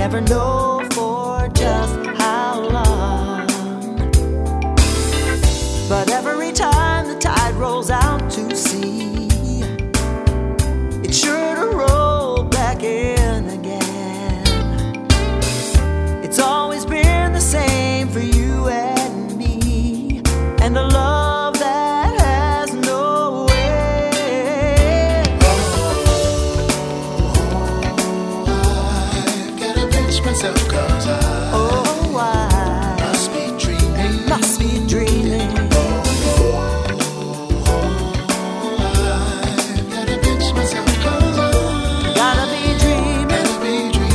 never know for just how long. But every time the tide rolls out to sea, it's sure to roll back in again. It's always been the same for you and me, and a love that has no end. I've gotta pinch myself, 'cause